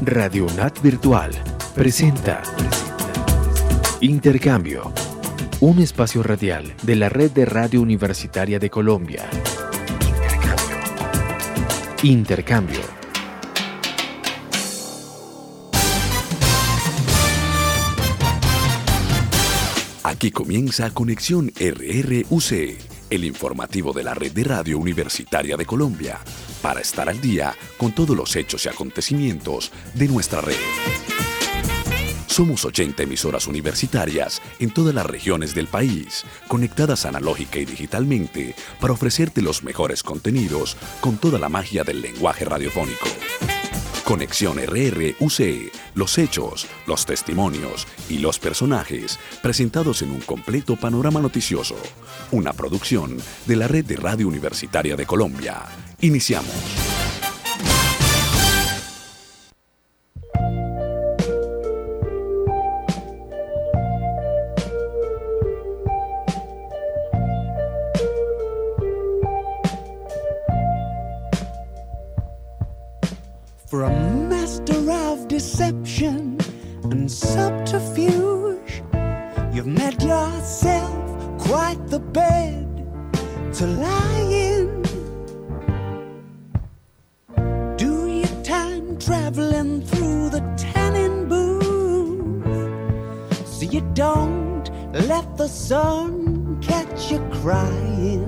Radio UNAT Virtual presenta Intercambio, un espacio radial de la Red de Radio Universitaria de Colombia. Intercambio. Aquí comienza Conexión RRUC, el informativo de la Red de Radio Universitaria de Colombia, para estar al día con todos los hechos y acontecimientos de nuestra red. Somos 80 emisoras universitarias en todas las regiones del país, conectadas analógica y digitalmente para ofrecerte los mejores contenidos con toda la magia del lenguaje radiofónico. Conexión RRUC, los hechos, los testimonios y los personajes presentados en un completo panorama noticioso. Una producción de la Red de Radio Universitaria de Colombia. Iniciamos. For a master of deception and subterfuge, you've made yourself quite the bed to lie in. Do your time traveling through the tanning booth, so you don't let the sun catch you crying.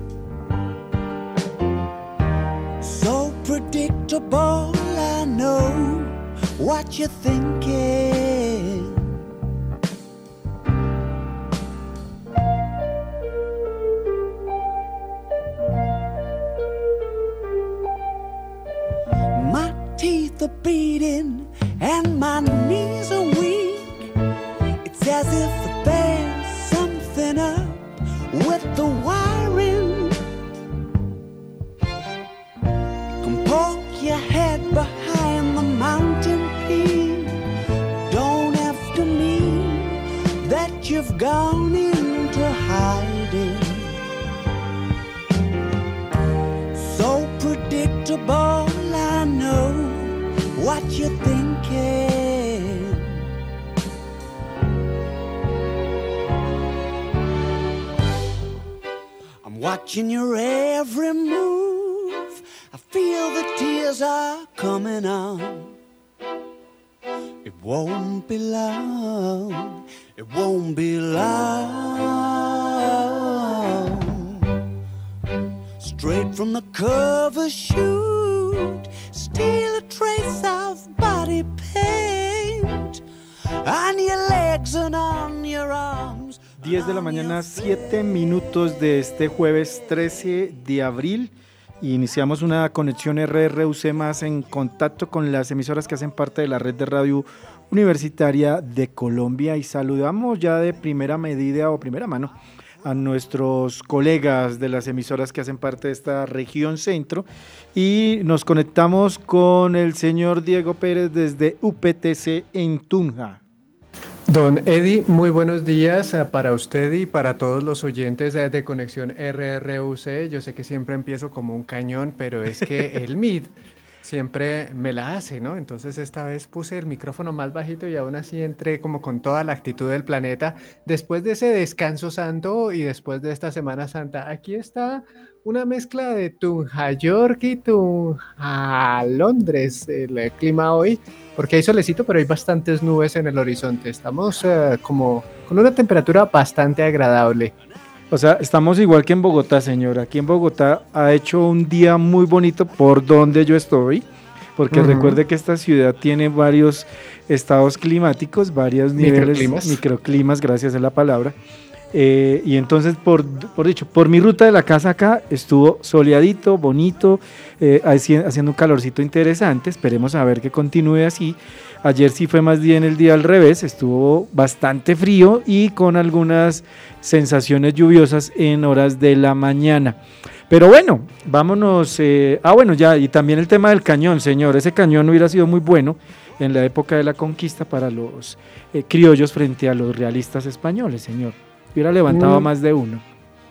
So predictable, I know what you're thinking. My teeth are beating and my knees are weak. It's as if there's something up with the wiring. Come poke your head behind the mountain peak. Don't have to mean that you've gone into hiding. So predictable, I know what you're thinking. I'm watching your every move. I feel the tears are coming on. It won't be long. It won't be long. Straight from the cover shoot, steal a trace of body paint on your legs and on your arms. 10 de la mañana, 7 minutos de este jueves 13 de abril. Iniciamos una conexión RRUC más en contacto con las emisoras que hacen parte de la Red de Radio Universitaria de Colombia, y saludamos ya de primera medida o primera mano a nuestros colegas de las emisoras que hacen parte de esta región centro, y nos conectamos con el señor Diego Pérez desde UPTC en Tunja. Don Eddie, muy buenos días para usted y para todos los oyentes de Conexión RRUC. Yo sé que siempre empiezo como un cañón, pero es que el MID siempre me la hace, ¿no? Entonces esta vez puse el micrófono más bajito y aún así entré como con toda la actitud del planeta. Después de ese descanso santo y después de esta Semana Santa, aquí está una mezcla de Tunja York y Tunja Londres, el clima hoy, porque hay solecito, pero hay bastantes nubes en el horizonte. Estamos como con una temperatura bastante agradable. O sea, estamos igual que en Bogotá, señor. Aquí en Bogotá ha hecho un día muy bonito por donde yo estoy, porque recuerde que esta ciudad tiene varios estados climáticos, varios niveles, microclimas, gracias a la palabra. Y entonces, por mi ruta de la casa acá estuvo soleadito, bonito, haciendo un calorcito interesante. Esperemos a ver que continúe así. Ayer sí fue más bien el día al revés, estuvo bastante frío y con algunas sensaciones lluviosas en horas de la mañana. Pero bueno, vámonos. Ya, y también el tema del cañón, señor. Ese cañón hubiera sido muy bueno en la época de la conquista para los criollos frente a los realistas españoles, señor. Hubiera levantado más de uno.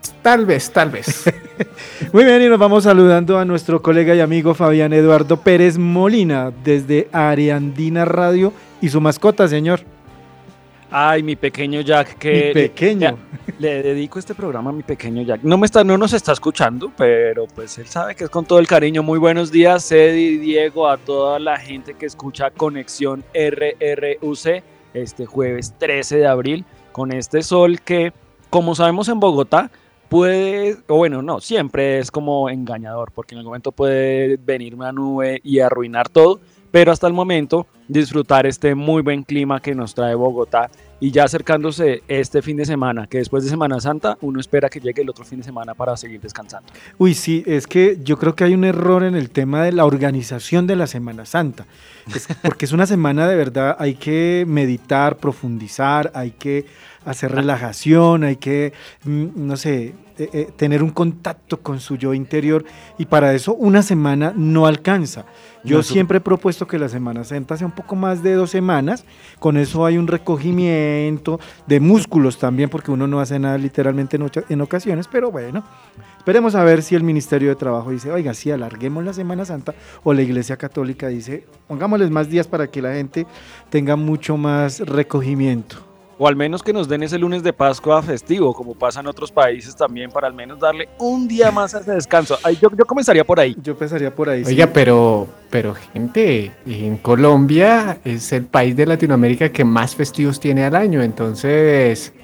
Tal vez. Muy bien, y nos vamos saludando a nuestro colega y amigo Fabián Eduardo Pérez Molina desde Ariandina Radio y su mascota, señor. Ay, mi pequeño Jack, que Mi pequeño. le dedico este programa a mi pequeño Jack. No nos está escuchando, pero pues él sabe que es con todo el cariño. Muy buenos días, Eddie, Diego, a toda la gente que escucha Conexión RRUC este jueves 13 de abril, con este sol que, como sabemos en Bogotá, siempre es como engañador, porque en algún momento puede venir una nube y arruinar todo, pero hasta el momento disfrutar este muy buen clima que nos trae Bogotá, y ya acercándose este fin de semana, que después de Semana Santa uno espera que llegue el otro fin de semana para seguir descansando. Uy, sí, es que yo creo que hay un error en el tema de la organización de la Semana Santa, porque es una semana de verdad, hay que meditar, profundizar, hay que hacer relajación, hay que, no sé, tener un contacto con su yo interior, y para eso una semana no alcanza. Yo siempre he propuesto que la Semana Santa sea un poco más de 2 semanas, con eso hay un recogimiento de músculos también, porque uno no hace nada literalmente en ocasiones, pero bueno, esperemos a ver si el Ministerio de Trabajo dice, oiga, sí, alarguemos la Semana Santa, o la Iglesia Católica dice, pongámosles más días para que la gente tenga mucho más recogimiento. O al menos que nos den ese lunes de Pascua festivo, como pasa en otros países también, para al menos darle un día más a ese descanso. Yo comenzaría por ahí. Yo pensaría por ahí. Oiga, sí. pero gente, en Colombia es el país de Latinoamérica que más festivos tiene al año, entonces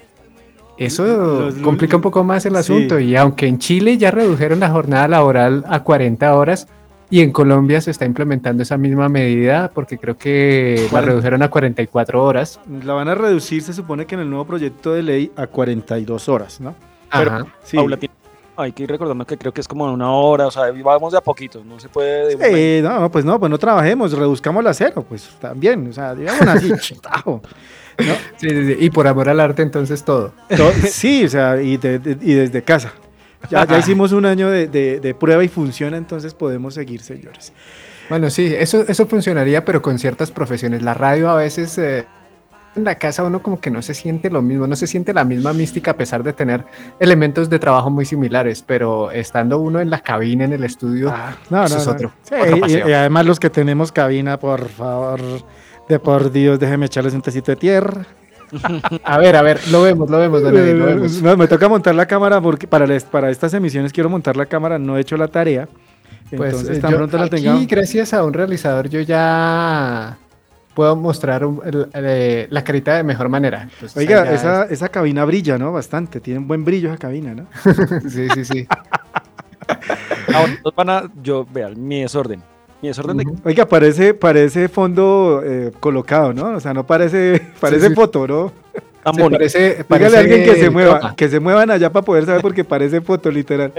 eso complica un poco más el asunto. Sí. Y aunque en Chile ya redujeron la jornada laboral a 40 horas, y en Colombia se está implementando esa misma medida, porque creo que la redujeron a 44 horas. La van a reducir, se supone que en el nuevo proyecto de ley, a 42 horas, ¿no? Ajá. Sí. Hay que ir recordando que creo que es como 1 hora, o sea, vamos de a poquitos, no se puede... Pues no trabajemos, reduzcamos la cero, pues también, o sea, digamos así, chitajo, ¿no? Sí, y por amor al arte, entonces todo. Sí, o sea, y desde casa. Ya hicimos un año de prueba y funciona, entonces podemos seguir, señores. Bueno, sí, eso funcionaría, pero con ciertas profesiones. La radio a veces, en la casa uno como que no se siente lo mismo, no se siente la misma mística a pesar de tener elementos de trabajo muy similares, pero estando uno en la cabina, en el estudio, eso es otro. Sí, y además los que tenemos cabina, por favor, por Dios, déjeme echarles un tecito de tierra. A ver, lo vemos, don Eddie, lo vemos. No, me toca montar la cámara porque para estas emisiones quiero montar la cámara, no he hecho la tarea. Entonces, Pues tan pronto la tengamos. Gracias a un realizador, yo ya puedo mostrar la carita de mejor manera. Entonces, oiga, esa cabina brilla, ¿no? Bastante, tiene un buen brillo esa cabina, ¿no? Sí. Ahora vean, mi desorden de... Oiga, parece fondo colocado, ¿no? O sea, no parece Sí. foto, ¿no? Parece Dígale a alguien que se mueva, toma. que se muevan allá para poder saber, porque parece foto, literal.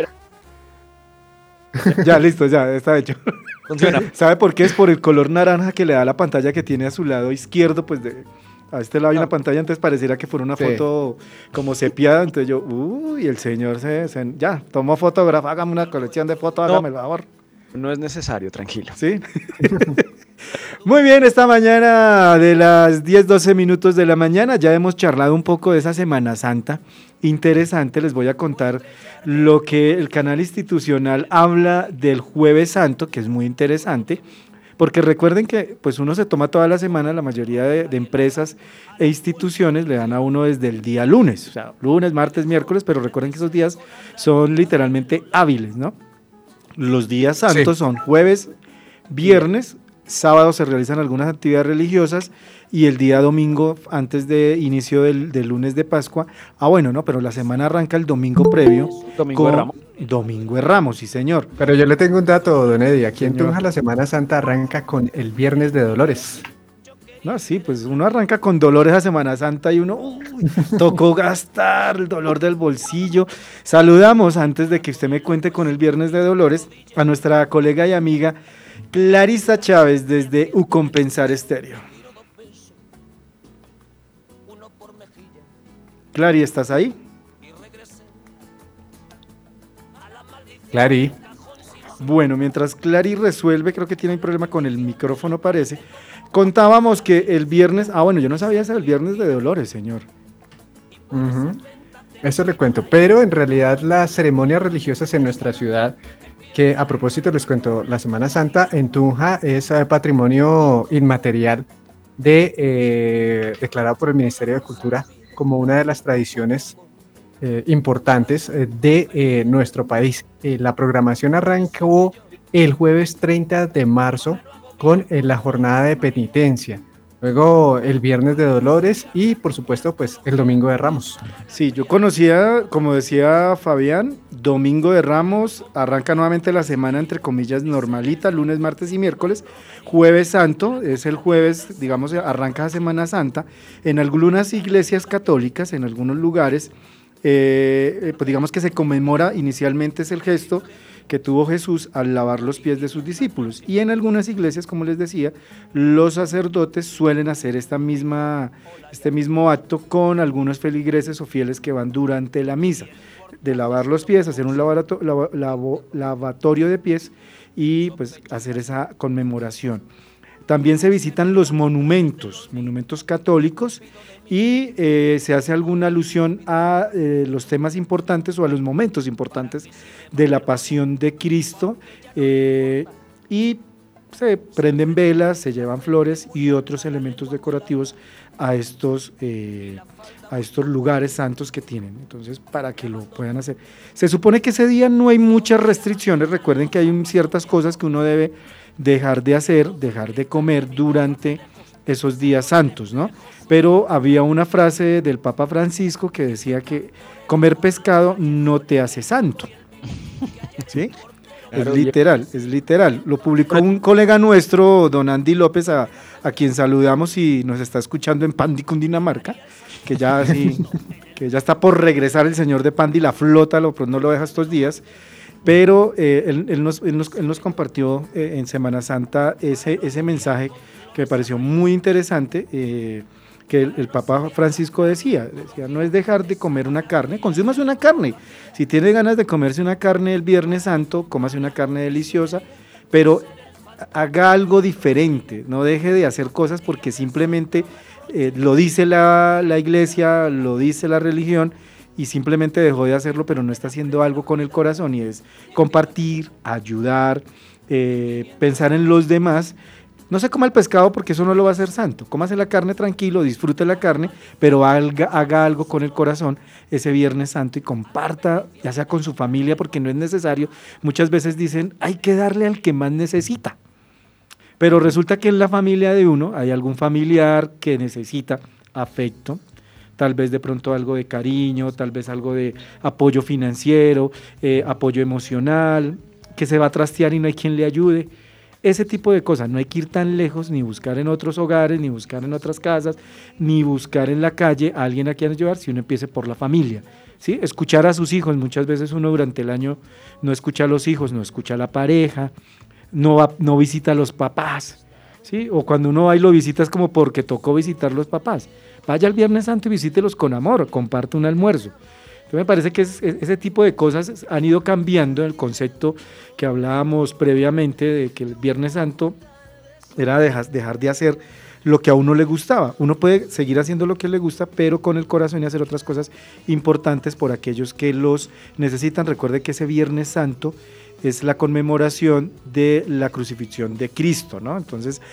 Ya, listo, ya, está hecho. Funciona. ¿Sabe por qué? Es por el color naranja que le da la pantalla que tiene a su lado izquierdo, pues a este lado hay una pantalla, entonces pareciera que fuera una foto como sepiada, entonces yo, el señor ya, tomó fotógrafo, hágame una colección de fotos, hágame el favor. No es necesario, tranquilo. ¿Sí? Muy bien, esta mañana de las 10:12 minutos de la mañana ya hemos charlado un poco de esa Semana Santa interesante. Les voy a contar lo que el canal institucional habla del Jueves Santo, que es muy interesante, porque recuerden que pues uno se toma toda la semana, la mayoría de empresas e instituciones le dan a uno desde el día lunes, o sea, lunes, martes, miércoles, pero recuerden que esos días son literalmente hábiles, ¿no? Los días santos son jueves, viernes, sábado se realizan algunas actividades religiosas y el día domingo, antes de inicio del lunes de Pascua, ¿no? Pero la semana arranca el domingo previo. Domingo de Ramos. Domingo de Ramos, sí señor. Pero yo le tengo un dato, don Eddie. Aquí en Señor. Tunja la Semana Santa arranca con el Viernes de Dolores. No, sí, pues uno arranca con dolores a Semana Santa y uno, tocó gastar el dolor del bolsillo. Saludamos, antes de que usted me cuente con el Viernes de Dolores, a nuestra colega y amiga Clarisa Chávez desde Ucompensar Estéreo. Clary, ¿estás ahí? Clary. Bueno, mientras Clary resuelve, creo que tiene un problema con el micrófono, parece. Contábamos que el viernes, yo no sabía si era el Viernes de Dolores, señor. Eso le cuento, pero en realidad las ceremonias religiosas en nuestra ciudad, que a propósito les cuento, la Semana Santa en Tunja es patrimonio inmaterial declarado por el Ministerio de Cultura como una de las tradiciones importantes de nuestro país. La programación arrancó el jueves 30 de marzo con la jornada de penitencia. Luego el viernes de Dolores y por supuesto pues el Domingo de Ramos. Sí, yo conocía, como decía Fabián, Domingo de Ramos, arranca nuevamente la semana entre comillas normalita, lunes, martes y miércoles. Jueves Santo, es el jueves, digamos, arranca la Semana Santa. En algunas iglesias católicas, en algunos lugares, pues digamos que se conmemora, inicialmente es el gesto que tuvo Jesús al lavar los pies de sus discípulos. Y en algunas iglesias, como les decía, los sacerdotes suelen hacer este mismo acto con algunos feligreses o fieles que van durante la misa, de lavar los pies, hacer un lavatorio de pies y pues hacer esa conmemoración. También se visitan los monumentos católicos y se hace alguna alusión a los temas importantes o a los momentos importantes de la pasión de Cristo y se prenden velas, se llevan flores y otros elementos decorativos a estos lugares santos que tienen. Entonces, para que lo puedan hacer. Se supone que ese día no hay muchas restricciones. Recuerden que hay ciertas cosas que uno debe dejar de hacer, dejar de comer durante esos días santos, ¿no? Pero había una frase del Papa Francisco que decía que comer pescado no te hace santo, ¿sí? Claro, es literal. Lo publicó un colega nuestro, don Andy López, a quien saludamos y nos está escuchando en Pandi, Cundinamarca, que ya está por regresar el señor de Pandi, la flota no lo deja estos días. Pero él nos compartió en Semana Santa ese mensaje que me pareció muy interesante, que el Papa Francisco decía, no es dejar de comer una carne, consúmase una carne. Si tiene ganas de comerse una carne el Viernes Santo, cómase una carne deliciosa, pero haga algo diferente, no deje de hacer cosas porque simplemente lo dice la iglesia, lo dice la religión, y simplemente dejó de hacerlo, pero no está haciendo algo con el corazón, y es compartir, ayudar, pensar en los demás. No se coma el pescado porque eso no lo va a hacer santo. Cómase la carne tranquilo, disfrute la carne, pero haga algo con el corazón ese Viernes Santo y comparta, ya sea con su familia, porque no es necesario. Muchas veces dicen, hay que darle al que más necesita. Pero resulta que en la familia de uno hay algún familiar que necesita afecto, tal vez de pronto algo de cariño, tal vez algo de apoyo financiero, apoyo emocional, que se va a trastear y no hay quien le ayude. Ese tipo de cosas, no hay que ir tan lejos, ni buscar en otros hogares, ni buscar en otras casas, ni buscar en la calle a alguien a quien ayudar, si uno empiece por la familia, ¿sí? Escuchar a sus hijos, muchas veces uno durante el año no escucha a los hijos, no escucha a la pareja, no visita a los papás, ¿sí? O cuando uno va y lo visita es como porque tocó visitar los papás. Vaya el Viernes Santo y visítelos con amor, comparte un almuerzo. Entonces me parece que ese tipo de cosas han ido cambiando el concepto que hablábamos previamente de que el Viernes Santo era dejar de hacer lo que a uno le gustaba. Uno puede seguir haciendo lo que le gusta, pero con el corazón y hacer otras cosas importantes por aquellos que los necesitan. Recuerde que ese Viernes Santo es la conmemoración de la crucifixión de Cristo, ¿no? Entonces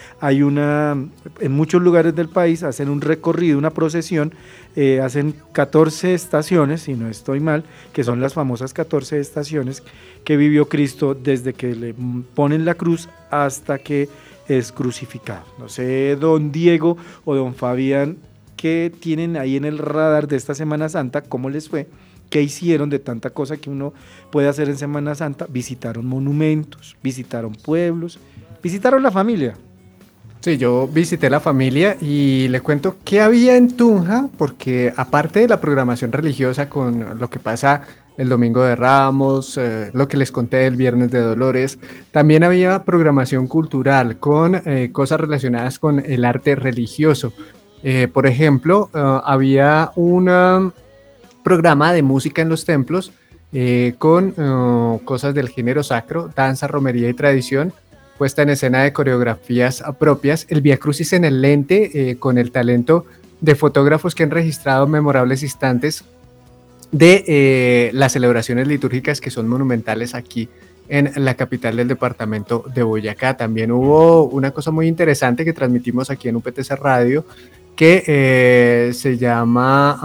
en muchos lugares del país hacen un recorrido, una procesión, hacen 14 estaciones, si no estoy mal, que son las famosas 14 estaciones que vivió Cristo desde que le ponen la cruz hasta que es crucificado. No sé, don Diego o don Fabián, ¿qué tienen ahí en el radar de esta Semana Santa? ¿Cómo les fue? ¿Qué hicieron de tanta cosa que uno puede hacer en Semana Santa? Visitaron monumentos, visitaron pueblos, visitaron la familia. Sí, yo visité la familia y le cuento qué había en Tunja, porque aparte de la programación religiosa con lo que pasa el Domingo de Ramos, lo que les conté el Viernes de Dolores, también había programación cultural con cosas relacionadas con el arte religioso. Por ejemplo, había un programa de música en los templos con cosas del género sacro, danza, romería y tradición, puesta en escena de coreografías propias, el Vía Crucis en el lente con el talento de fotógrafos que han registrado memorables instantes de las celebraciones litúrgicas que son monumentales aquí en la capital del departamento de Boyacá. También hubo una cosa muy interesante que transmitimos aquí en UPTC Radio, que se llama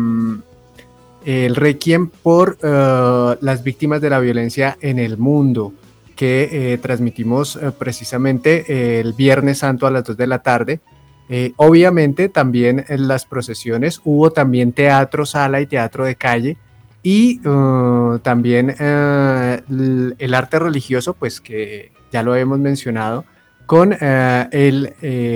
el Requiem por las víctimas de la violencia en el mundo, que transmitimos precisamente el Viernes Santo a las 2 de la tarde. Obviamente también en las procesiones hubo también teatro sala y teatro de calle, y también el arte religioso, pues que ya lo hemos mencionado, con el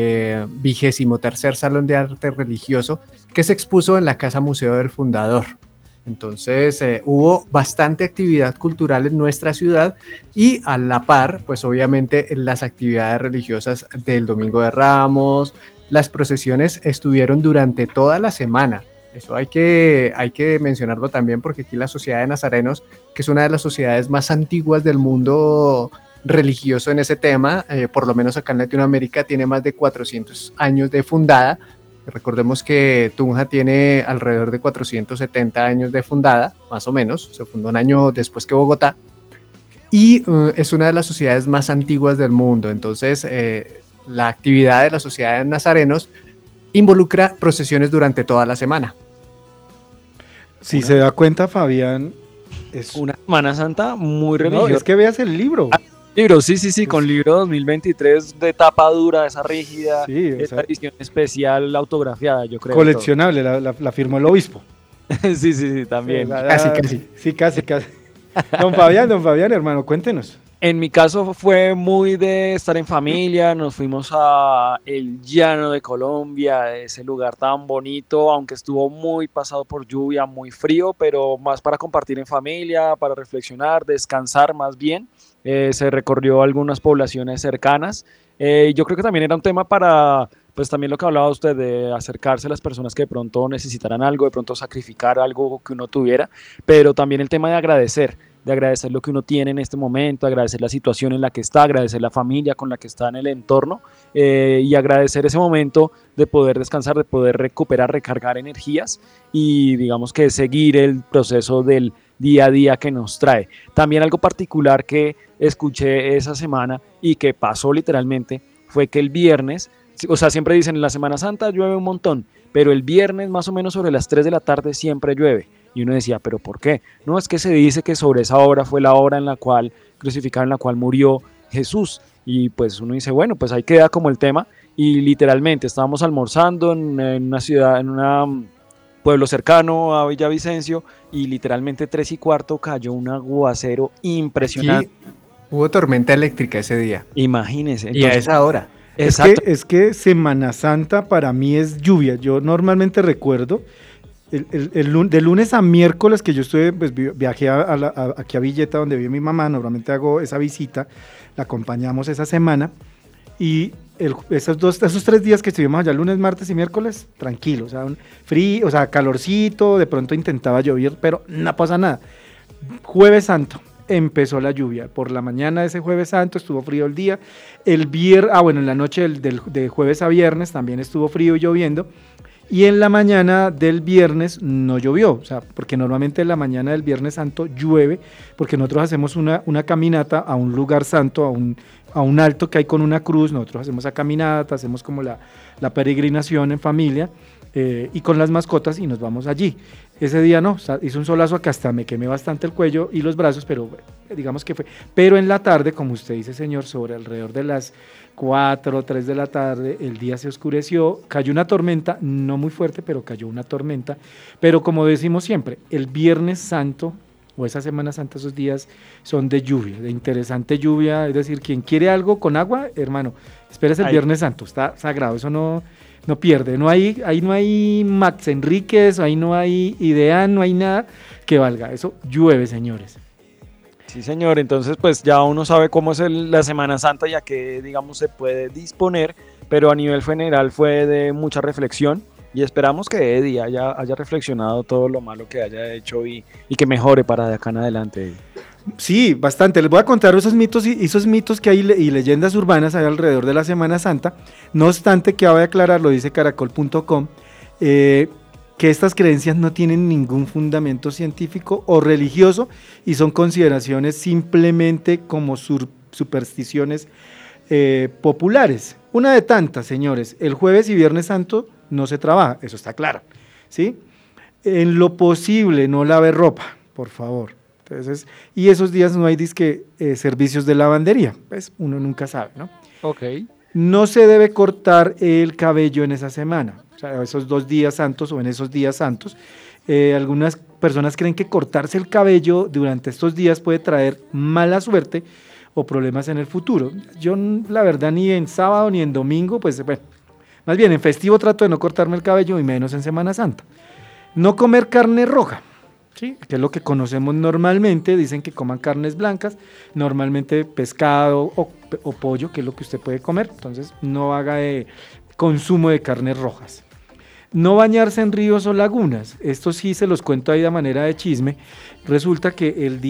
23º Salón de Arte Religioso, que se expuso en la Casa Museo del Fundador. Entonces hubo bastante actividad cultural en nuestra ciudad, y a la par, pues obviamente las actividades religiosas del Domingo de Ramos, las procesiones estuvieron durante toda la semana. Eso hay que mencionarlo también, porque aquí la Sociedad de Nazarenos, que es una de las sociedades más antiguas del mundo religioso en ese tema, por lo menos acá en Latinoamérica, tiene más de 400 años de fundada. Recordemos que Tunja tiene alrededor de 470 años de fundada, más o menos, se fundó un año después que Bogotá, y es una de las sociedades más antiguas del mundo. Entonces, la actividad de la Sociedad de Nazarenos involucra procesiones durante toda la semana. Si se da cuenta, Fabián, es una Semana Santa muy religiosa. No, es que veas el libro. Libro, sí, con libro 2023 de tapa dura, esa rígida, sí, esa edición especial autografiada, yo creo. Coleccionable, la firmó el obispo. sí, también. Casi. Sí, casi. Don Fabián, hermano, cuéntenos. En mi caso fue muy de estar en familia, nos fuimos a el llano de Colombia, ese lugar tan bonito, aunque estuvo muy pasado por lluvia, muy frío, pero más para compartir en familia, para reflexionar, descansar más bien. Se recorrió algunas poblaciones cercanas. Yo creo que también era un tema para, pues también lo que hablaba usted, de acercarse a las personas que de pronto necesitaran algo, de pronto sacrificar algo que uno tuviera, pero también el tema de agradecer lo que uno tiene en este momento, agradecer la situación en la que está, agradecer la familia con la que está en el entorno, y agradecer ese momento de poder descansar, de poder recuperar, recargar energías y digamos que seguir el proceso del día a día que nos trae. También algo particular que escuché esa semana y que pasó literalmente fue que el viernes, o sea, siempre dicen en la Semana Santa llueve un montón, pero el viernes más o menos sobre las 3 de la tarde siempre llueve. Y uno decía, ¿pero por qué? No, es que se dice que sobre esa hora fue la hora en la cual crucificaron, en la cual murió Jesús. Y pues uno dice, bueno, pues ahí queda como el tema. Y literalmente estábamos almorzando en una ciudad, en un pueblo cercano a Villavicencio, y literalmente 3:15 cayó un aguacero impresionante. Aquí hubo tormenta eléctrica ese día. Imagínense. Y a esa hora. Exacto. Es que Semana Santa para mí es lluvia. Yo normalmente recuerdo de lunes a miércoles que yo estuve, pues viajé aquí a Villeta, donde vive mi mamá. Normalmente hago esa visita, la acompañamos esa semana, y esos 3 días que estuvimos allá, lunes, martes y miércoles, tranquilo, o sea, un frío, o sea, calorcito, de pronto intentaba llover, pero no pasa nada. Jueves Santo empezó la lluvia, por la mañana de ese Jueves Santo estuvo frío el día, en la noche de jueves a viernes también estuvo frío y lloviendo, y en la mañana del viernes no llovió, o sea, porque normalmente en la mañana del Viernes Santo llueve, porque nosotros hacemos una caminata a un lugar santo, a un alto que hay con una cruz. Nosotros hacemos esa caminata, hacemos como la peregrinación en familia, y con las mascotas, y nos vamos allí. Ese día no, hizo un solazo que hasta me quemé bastante el cuello y los brazos, pero digamos que fue. Pero en la tarde, como usted dice, señor, sobre alrededor de las 4 o 3 de la tarde, el día se oscureció, cayó una tormenta, no muy fuerte, pero cayó una tormenta. Pero como decimos siempre, el Viernes Santo o esa Semana Santa, esos días son de lluvia, de interesante lluvia. Es decir, quien quiere algo con agua, hermano, espérese el Viernes Santo, está sagrado, eso no pierde. Ahí no hay Max Enríquez, ahí no hay Idean, no hay nada que valga, eso llueve, señores. Sí, señor, entonces pues ya uno sabe cómo es la Semana Santa y a qué, digamos, se puede disponer, pero a nivel general fue de mucha reflexión, y esperamos que Eddie haya reflexionado todo lo malo que haya hecho y que mejore para de acá en adelante. Sí, bastante. Les voy a contar esos mitos que hay y leyendas urbanas hay alrededor de la Semana Santa. No obstante, que voy a aclarar, lo dice caracol.com, que estas creencias no tienen ningún fundamento científico o religioso y son consideraciones simplemente como supersticiones populares. Una de tantas, señores. El jueves y viernes santo no se trabaja, eso está claro, ¿sí? En lo posible no lave ropa, por favor. Entonces, y esos días no hay servicios de lavandería, pues uno nunca sabe, ¿no? Ok. No se debe cortar el cabello en esa semana, o sea, esos 2 días santos o en esos días santos. Algunas personas creen que cortarse el cabello durante estos días puede traer mala suerte o problemas en el futuro. Yo, la verdad, ni en sábado ni en domingo, pues bueno, más bien en festivo trato de no cortarme el cabello y menos en Semana Santa. No comer carne roja, ¿sí? Que es lo que conocemos normalmente. Dicen que coman carnes blancas, normalmente pescado o pollo, que es lo que usted puede comer. Entonces no haga consumo de carnes rojas. No bañarse en ríos o lagunas. Esto sí se los cuento ahí de manera de chisme. Resulta que el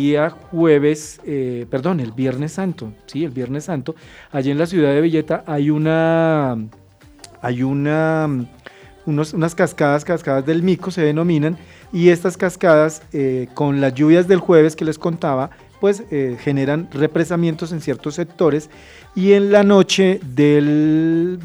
Viernes Santo, sí, el Viernes Santo, allí en la ciudad de Villeta hay unas cascadas del Mico se denominan, y estas cascadas con las lluvias del jueves que les contaba, pues generan represamientos en ciertos sectores, y en la noche del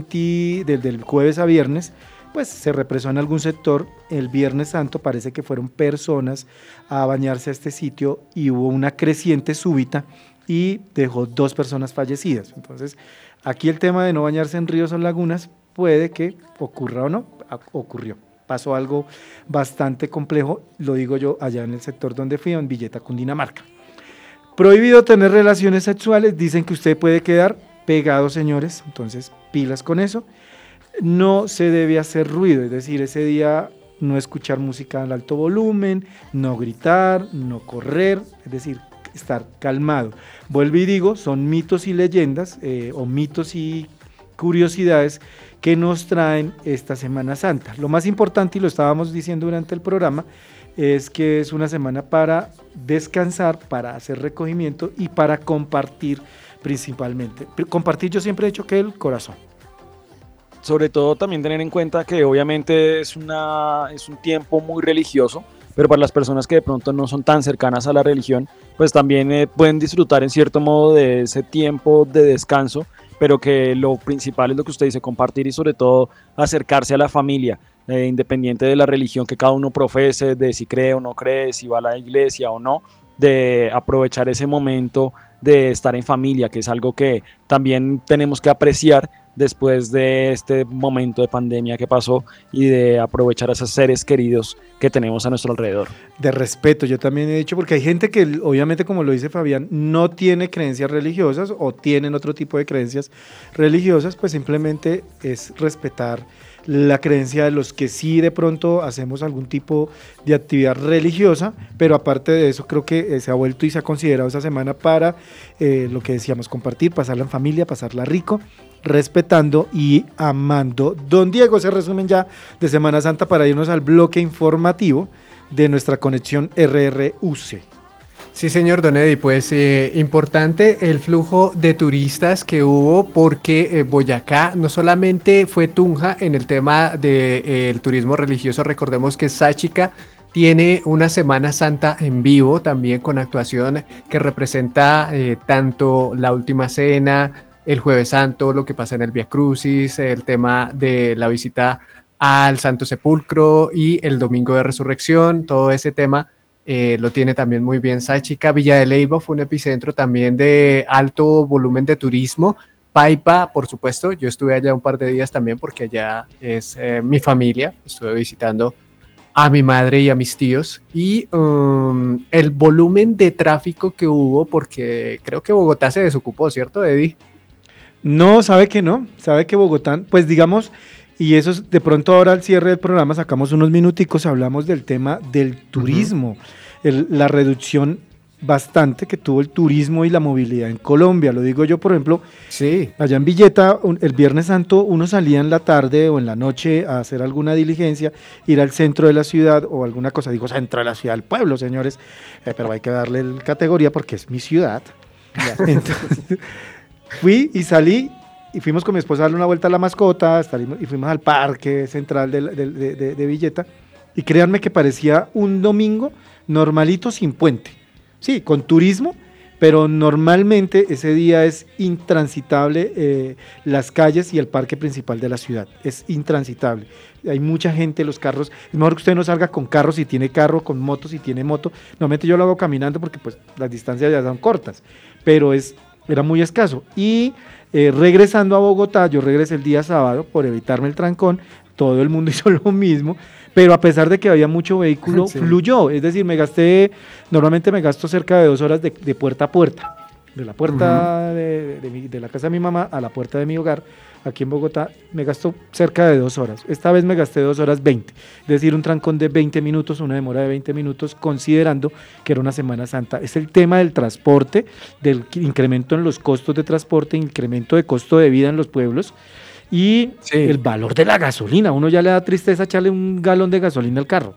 jueves a viernes, pues se represó en algún sector. El Viernes Santo parece que fueron personas a bañarse a este sitio y hubo una creciente súbita y dejó 2 personas fallecidas. Entonces, aquí el tema de no bañarse en ríos o lagunas puede que ocurra o no, ocurrió. Pasó algo bastante complejo, lo digo yo, allá en el sector donde fui, en Villeta, Cundinamarca. Prohibido tener relaciones sexuales, dicen que usted puede quedar pegado, señores, entonces pilas con eso. No se debe hacer ruido, es decir, ese día no escuchar música al alto volumen, no gritar, no correr, es decir, estar calmado. Vuelvo y digo, son mitos y leyendas, o mitos y curiosidades que nos traen esta Semana Santa. Lo más importante, y lo estábamos diciendo durante el programa, es que es una semana para descansar, para hacer recogimiento y para compartir principalmente. Compartir, yo siempre he dicho que el corazón. Sobre todo también tener en cuenta que obviamente es un tiempo muy religioso, pero para las personas que de pronto no son tan cercanas a la religión, pues también pueden disfrutar en cierto modo de ese tiempo de descanso, pero que lo principal es lo que usted dice, compartir y sobre todo acercarse a la familia, independiente de la religión que cada uno profese, de si cree o no cree, si va a la iglesia o no, de aprovechar ese momento de estar en familia, que es algo que también tenemos que apreciar después de este momento de pandemia que pasó, y de aprovechar a esos seres queridos que tenemos a nuestro alrededor. De respeto, yo también he dicho, porque hay gente que obviamente, como lo dice Fabián, no tiene creencias religiosas o tienen otro tipo de creencias religiosas, pues simplemente es respetar la creencia de los que sí de pronto hacemos algún tipo de actividad religiosa, pero aparte de eso creo que se ha vuelto y se ha considerado esa semana para lo que decíamos, compartir, pasarla en familia, pasarla rico, respetando y amando. Don Diego, ese resumen ya de Semana Santa para irnos al bloque informativo de nuestra conexión RRUC. Sí, señor Don Eddie, pues importante el flujo de turistas que hubo, porque Boyacá no solamente fue Tunja en el tema del turismo religioso. Recordemos que Sáchica tiene una Semana Santa en vivo, también con actuación que representa tanto la Última Cena, el Jueves Santo, lo que pasa en el Vía Crucis, el tema de la visita al Santo Sepulcro y el Domingo de Resurrección. Todo ese tema lo tiene también muy bien Sáchica. Villa de Leyva fue un epicentro también de alto volumen de turismo. Paipa, por supuesto, yo estuve allá un par de días también porque allá es mi familia, estuve visitando a mi madre y a mis tíos, y el volumen de tráfico que hubo, porque creo que Bogotá se desocupó, ¿cierto, Eddie? No, sabe que Bogotá, pues digamos, y eso es, de pronto ahora al cierre del programa sacamos unos minuticos, hablamos del tema del turismo, la reducción bastante que tuvo el turismo y la movilidad en Colombia. Lo digo yo, por ejemplo, sí, allá en Villeta, el Viernes Santo uno salía en la tarde o en la noche a hacer alguna diligencia, ir al centro de la ciudad o alguna cosa, digo centro de la ciudad, del pueblo, señores, pero hay que darle categoría porque es mi ciudad. Entonces, fui y salí y fuimos con mi esposa a darle una vuelta a la mascota, y fuimos al parque central de Villeta, y créanme que parecía un domingo normalito sin puente. Sí, con turismo, pero normalmente ese día es intransitable las calles y el parque principal de la ciudad. Es intransitable. Hay mucha gente, los carros. Es mejor que usted no salga con carros si tiene carro, con moto si tiene moto. Normalmente yo lo hago caminando porque pues las distancias ya son cortas, pero era muy escaso. Y regresando a Bogotá, yo regresé el día sábado por evitarme el trancón. Todo el mundo hizo lo mismo, pero a pesar de que había mucho vehículo, sí, fluyó. Es decir, normalmente me gasto cerca de 2 horas de puerta a puerta. De la puerta de la casa de mi mamá a la puerta de mi hogar, aquí en Bogotá, me gasto cerca de 2 horas. Esta vez me gasté 2 horas 20. Es decir, un trancón de 20 minutos, una demora de 20 minutos, considerando que era una Semana Santa. Es el tema del transporte, del incremento en los costos de transporte, incremento de costo de vida en los pueblos, y sí, el valor de la gasolina. Uno ya le da tristeza echarle un galón de gasolina al carro.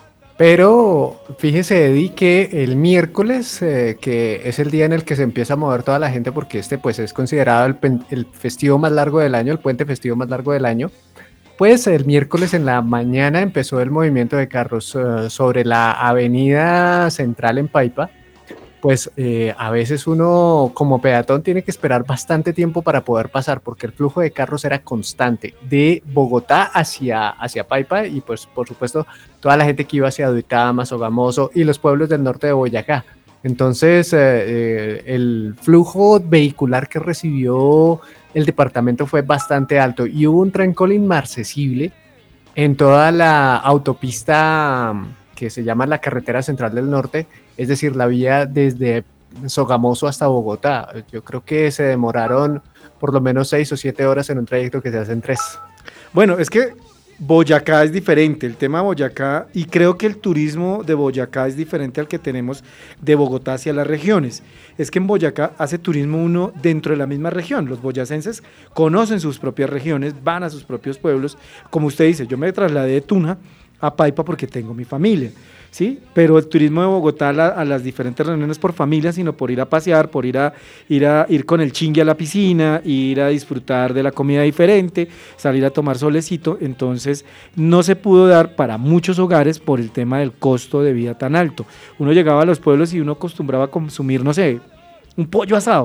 Pero fíjese, Eddie, que el miércoles, que es el día en el que se empieza a mover toda la gente, porque pues es considerado el festivo más largo del año, el puente festivo más largo del año, pues el miércoles en la mañana empezó el movimiento de carros sobre la avenida central en Paipa. Pues a veces uno como peatón tiene que esperar bastante tiempo para poder pasar, porque el flujo de carros era constante de Bogotá hacia Paipa, y pues por supuesto toda la gente que iba hacia Duitama, Sogamoso y los pueblos del norte de Boyacá. Entonces el flujo vehicular que recibió el departamento fue bastante alto, y hubo un trancón inmarcesible en toda la autopista que se llama la Carretera Central del Norte, es decir, la vía desde Sogamoso hasta Bogotá. Yo creo que se demoraron por lo menos 6 o 7 horas en un trayecto que se hace en 3. Bueno, es que Boyacá es diferente, el tema de Boyacá, y creo que el turismo de Boyacá es diferente al que tenemos de Bogotá hacia las regiones. Es que en Boyacá hace turismo uno dentro de la misma región. Los boyacenses conocen sus propias regiones, van a sus propios pueblos. Como usted dice, yo me trasladé de Tunja a Paipa porque tengo mi familia, ¿sí? Pero el turismo de Bogotá a las diferentes reuniones por familia, sino por ir a pasear, por ir con el chingue a la piscina, ir a disfrutar de la comida diferente, salir a tomar solecito. Entonces no se pudo dar para muchos hogares por el tema del costo de vida tan alto. Uno llegaba a los pueblos y uno acostumbraba a consumir, no sé, un pollo asado,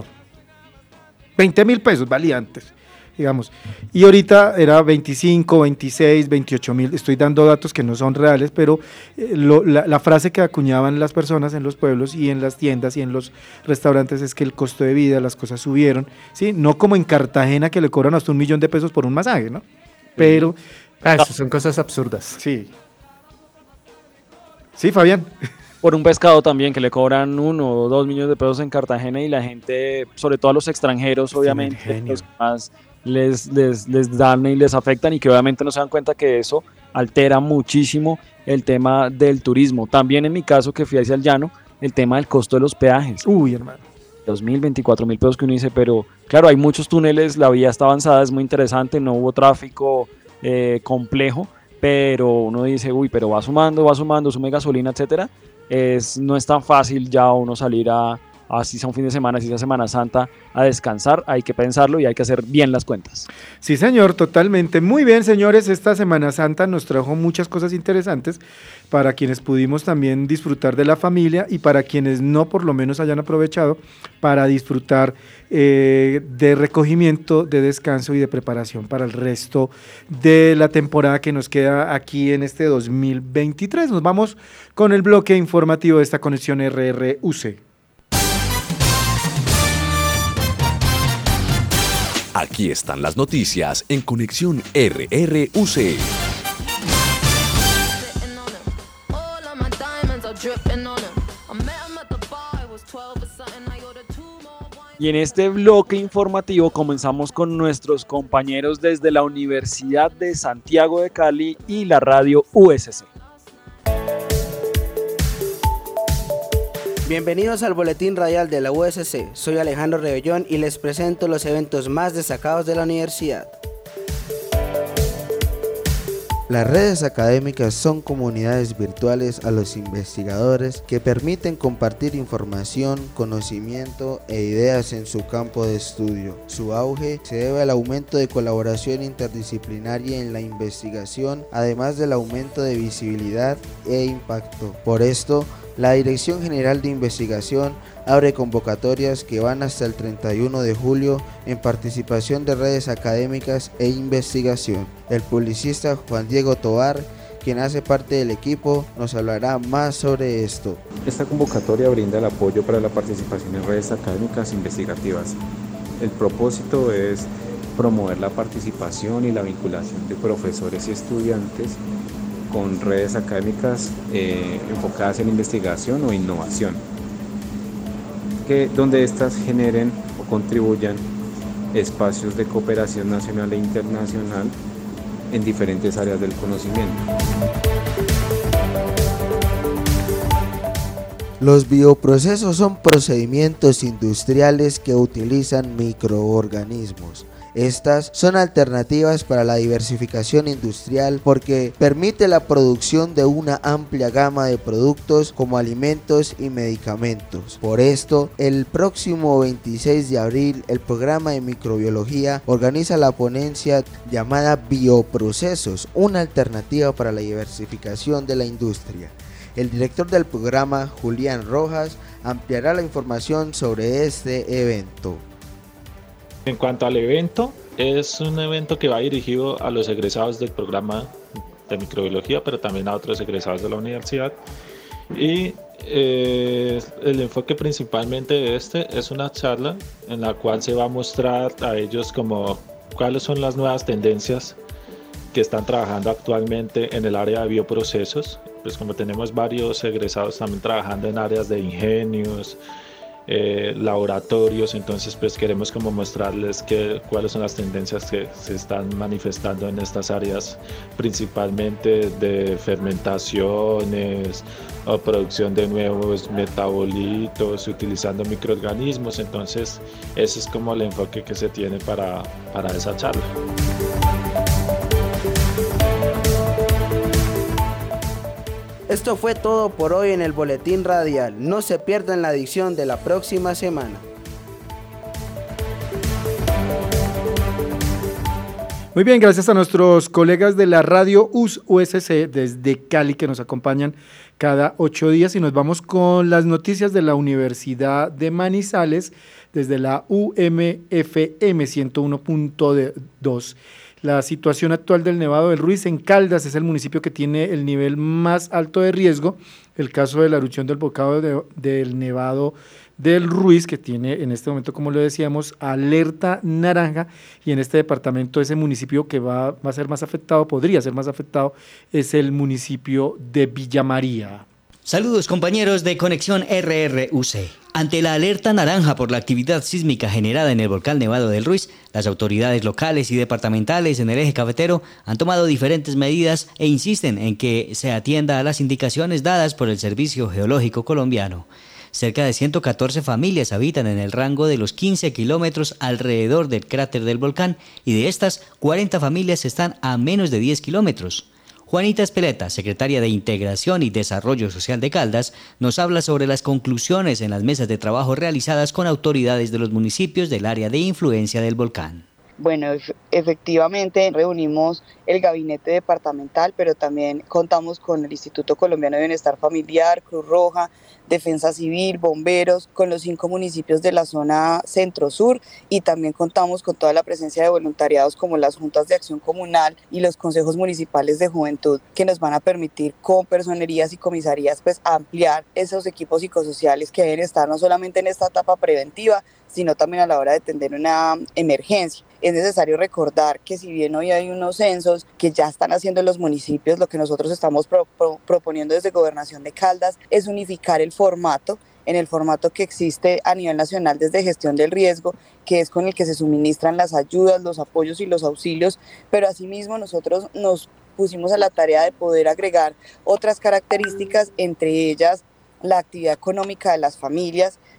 20.000 pesos valía antes, digamos, y ahorita era 25, 26, 28.000. Estoy dando datos que no son reales, pero la frase que acuñaban las personas en los pueblos y en las tiendas y en los restaurantes es que el costo de vida, las cosas subieron, ¿sí? No como en Cartagena, que le cobran hasta 1 millón de pesos por un masaje, ¿no? Pero eso son cosas absurdas. Sí. Sí, Fabián. Por un pescado también, que le cobran 1 o 2 millones de pesos en Cartagena, y la gente, sobre todo a los extranjeros, obviamente, los más les dan y les afectan, y que obviamente no se dan cuenta que eso altera muchísimo el tema del turismo. También en mi caso, que fui hacia el llano, el tema del costo de los peajes. Uy, hermano. 2.000, 24.000 pesos que uno dice, pero claro, hay muchos túneles, la vía está avanzada, es muy interesante, no hubo tráfico complejo, pero uno dice, uy, pero va sumando, sume gasolina, etcétera. No es tan fácil ya uno salir así sea un fin de semana, así sea Semana Santa, a descansar. Hay que pensarlo y hay que hacer bien las cuentas. Sí, señor, totalmente. Muy bien, señores, esta Semana Santa nos trajo muchas cosas interesantes para quienes pudimos también disfrutar de la familia, y para quienes no, por lo menos hayan aprovechado para disfrutar de recogimiento, de descanso y de preparación para el resto de la temporada que nos queda aquí en este 2023. Nos vamos con el bloque informativo de esta conexión RRUC. Aquí están las noticias en Conexión RRUC. Y en este bloque informativo comenzamos con nuestros compañeros desde la Universidad de Santiago de Cali y la radio USC. Bienvenidos al Boletín Radial de la USC. Soy Alejandro Rebellón y les presento los eventos más destacados de la universidad. Las redes académicas son comunidades virtuales a los investigadores que permiten compartir información, conocimiento e ideas en su campo de estudio. Su auge se debe al aumento de colaboración interdisciplinaria en la investigación, además del aumento de visibilidad e impacto. Por esto, la Dirección General de Investigación abre convocatorias que van hasta el 31 de julio en participación de redes académicas e investigación. El publicista Juan Diego Tovar, quien hace parte del equipo, nos hablará más sobre esto. Esta convocatoria brinda el apoyo para la participación en redes académicas investigativas. El propósito es promover la participación y la vinculación de profesores y estudiantes con redes académicas enfocadas en investigación o innovación, donde éstas generen o contribuyan espacios de cooperación nacional e internacional en diferentes áreas del conocimiento. Los bioprocesos son procedimientos industriales que utilizan microorganismos. Estas son alternativas para la diversificación industrial porque permite la producción de una amplia gama de productos como alimentos y medicamentos. Por esto, el próximo 26 de abril, el programa de microbiología organiza la ponencia llamada Bioprocesos, una alternativa para la diversificación de la industria. El director del programa, Julián Rojas, ampliará la información sobre este evento. En cuanto al evento, es un evento que va dirigido a los egresados del programa de microbiología, pero también a otros egresados de la universidad. Y el enfoque principalmente de este es una charla en la cual se va a mostrar a ellos como cuáles son las nuevas tendencias que están trabajando actualmente en el área de bioprocesos. Pues como tenemos varios egresados también trabajando en áreas de ingenios, laboratorios, entonces pues queremos como mostrarles cuáles son las tendencias que se están manifestando en estas áreas, principalmente de fermentaciones o producción de nuevos metabolitos utilizando microorganismos. Entonces ese es como el enfoque que se tiene para esa charla. Esto fue todo por hoy en el Boletín Radial. No se pierdan la edición de la próxima semana. Muy bien, gracias a nuestros colegas de la radio USC desde Cali que nos acompañan cada 8 días y nos vamos con las noticias de la Universidad de Manizales desde la UMFM 101.2. La situación actual del Nevado del Ruiz en Caldas es el municipio que tiene el nivel más alto de riesgo. El caso de la erupción del volcán del Nevado del Ruiz, que tiene en este momento, como lo decíamos, alerta naranja, y en este departamento ese municipio que va a ser más afectado, podría ser más afectado, es el municipio de Villa María. Saludos compañeros de Conexión RRUC. Ante la alerta naranja por la actividad sísmica generada en el volcán Nevado del Ruiz, las autoridades locales y departamentales en el eje cafetero han tomado diferentes medidas e insisten en que se atienda a las indicaciones dadas por el Servicio Geológico Colombiano. Cerca de 114 familias habitan en el rango de los 15 kilómetros alrededor del cráter del volcán y de estas, 40 familias están a menos de 10 kilómetros. Juanita Espeleta, secretaria de Integración y Desarrollo Social de Caldas, nos habla sobre las conclusiones en las mesas de trabajo realizadas con autoridades de los municipios del área de influencia del volcán. Bueno, efectivamente reunimos el gabinete departamental, pero también contamos con el Instituto Colombiano de Bienestar Familiar, Cruz Roja, Defensa Civil, bomberos, con los 5 municipios de la zona centro-sur, y también contamos con toda la presencia de voluntariados como las juntas de acción comunal y los consejos municipales de juventud, que nos van a permitir con personerías y comisarías pues ampliar esos equipos psicosociales que deben estar no solamente en esta etapa preventiva, sino también a la hora de atender una emergencia. Es necesario recordar que si bien hoy hay unos censos que ya están haciendo los municipios, lo que nosotros estamos proponiendo desde Gobernación de Caldas es unificar el formato, en el formato que existe a nivel nacional desde gestión del riesgo, que es con el que se suministran las ayudas, los apoyos y los auxilios, pero asimismo nosotros nos pusimos a la tarea de poder agregar otras características, entre ellas la actividad económica de las familias,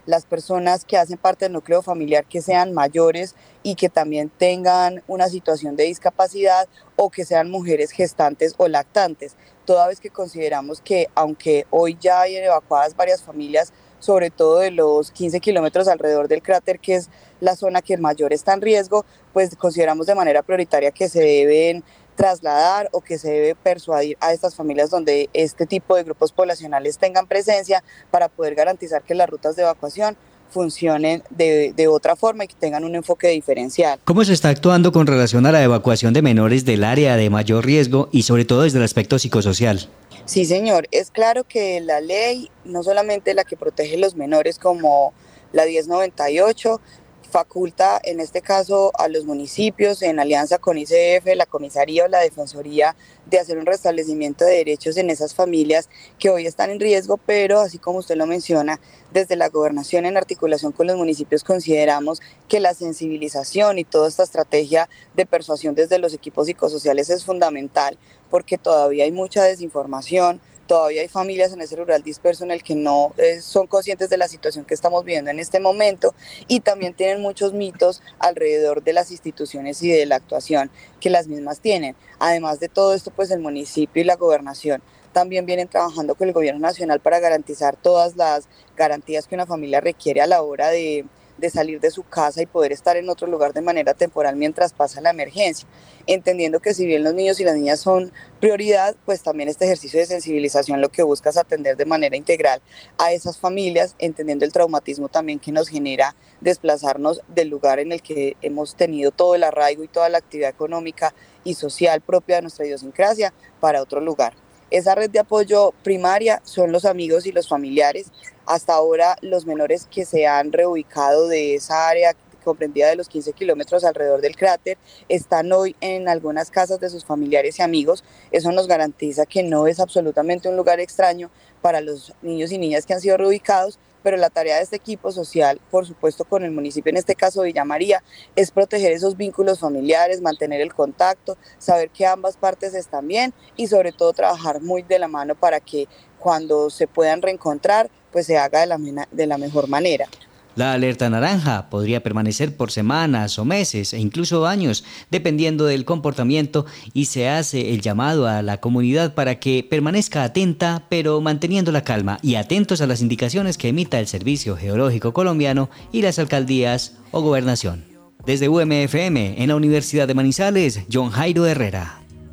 las personas que hacen parte del núcleo familiar que sean mayores y que también tengan una situación de discapacidad o que sean mujeres gestantes o lactantes, toda vez que consideramos que aunque hoy ya hay evacuadas varias familias, sobre todo de los 15 kilómetros alrededor del cráter, que es la zona que mayor está en riesgo, pues consideramos de manera prioritaria que se deben trasladar o que se debe persuadir a estas familias donde este tipo de grupos poblacionales tengan presencia para poder garantizar que las rutas de evacuación funcionen de otra forma y que tengan un enfoque diferencial. ¿Cómo se está actuando con relación a la evacuación de menores del área de mayor riesgo y sobre todo desde el aspecto psicosocial? Sí, señor, es claro que la ley, no solamente la que protege a los menores como la 1098, faculta en este caso a los municipios en alianza con ICF, la comisaría o la defensoría de hacer un restablecimiento de derechos en esas familias que hoy están en riesgo, pero así como usted lo menciona, desde la gobernación en articulación con los municipios consideramos que la sensibilización y toda esta estrategia de persuasión desde los equipos psicosociales es fundamental porque todavía hay mucha desinformación. Todavía hay familias en ese rural disperso en el que no son conscientes de la situación que estamos viviendo en este momento y también tienen muchos mitos alrededor de las instituciones y de la actuación que las mismas tienen. Además de todo esto, pues el municipio y la gobernación también vienen trabajando con el gobierno nacional para garantizar todas las garantías que una familia requiere a la hora de salir de su casa y poder estar en otro lugar de manera temporal mientras pasa la emergencia, entendiendo que si bien los niños y las niñas son prioridad, pues también este ejercicio de sensibilización lo que busca es atender de manera integral a esas familias, entendiendo el traumatismo también que nos genera desplazarnos del lugar en el que hemos tenido todo el arraigo y toda la actividad económica y social propia de nuestra idiosincrasia para otro lugar. Esa red de apoyo primaria son los amigos y los familiares. Hasta ahora los menores que se han reubicado de esa área comprendida de los 15 kilómetros alrededor del cráter están hoy en algunas casas de sus familiares y amigos. Eso nos garantiza que no es absolutamente un lugar extraño para los niños y niñas que han sido reubicados, pero la tarea de este equipo social, por supuesto con el municipio, en este caso Villa María, es proteger esos vínculos familiares, mantener el contacto, saber que ambas partes están bien y sobre todo trabajar muy de la mano para que cuando se puedan reencontrar, pues se haga de la mejor manera. La alerta naranja podría permanecer por semanas o meses e incluso años, dependiendo del comportamiento, y se hace el llamado a la comunidad para que permanezca atenta, pero manteniendo la calma y atentos a las indicaciones que emita el Servicio Geológico Colombiano y las alcaldías o gobernación. Desde UMFM, en la Universidad de Manizales, John Jairo Herrera.